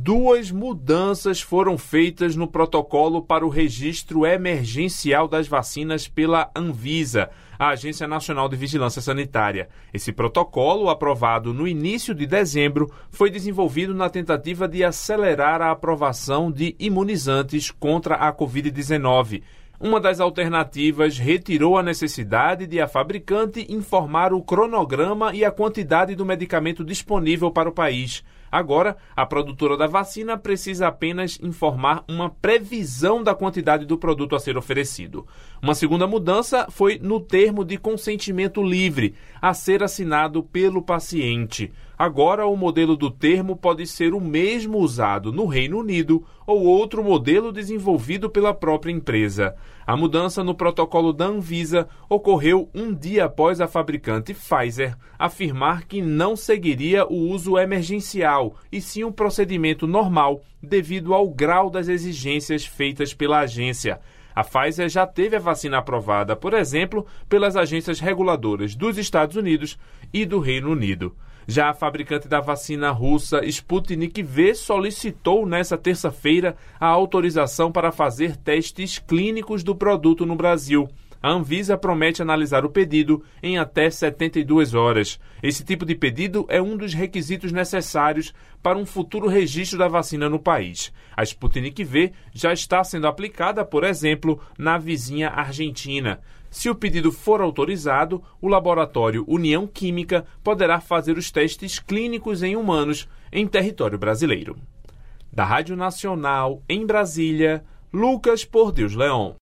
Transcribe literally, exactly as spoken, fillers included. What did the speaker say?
Duas mudanças foram feitas no protocolo para o registro emergencial das vacinas pela Anvisa, a Agência Nacional de Vigilância Sanitária. Esse protocolo, aprovado no início de dezembro, foi desenvolvido na tentativa de acelerar a aprovação de imunizantes contra a covid dezenove. Uma das alternativas retirou a necessidade de a fabricante informar o cronograma e a quantidade do medicamento disponível para o país. Agora, a produtora da vacina precisa apenas informar uma previsão da quantidade do produto a ser oferecido. Uma segunda mudança foi no termo de consentimento livre, a ser assinado pelo paciente. Agora, o modelo do termo pode ser o mesmo usado no Reino Unido ou outro modelo desenvolvido pela própria empresa. A mudança no protocolo da Anvisa ocorreu um dia após a fabricante Pfizer afirmar que não seguiria o uso emergencial, e sim um procedimento normal devido ao grau das exigências feitas pela agência. A Pfizer já teve a vacina aprovada, por exemplo, pelas agências reguladoras dos Estados Unidos e do Reino Unido. Já a fabricante da vacina russa Sputnik V solicitou nesta terça-feira a autorização para fazer testes clínicos do produto no Brasil. A Anvisa promete analisar o pedido em até setenta e duas horas. Esse tipo de pedido é um dos requisitos necessários para um futuro registro da vacina no país. A Sputnik V já está sendo aplicada, por exemplo, na vizinha Argentina. Se o pedido for autorizado, o laboratório União Química poderá fazer os testes clínicos em humanos em território brasileiro. Da Rádio Nacional, em Brasília, Lucas Por Deus Leão.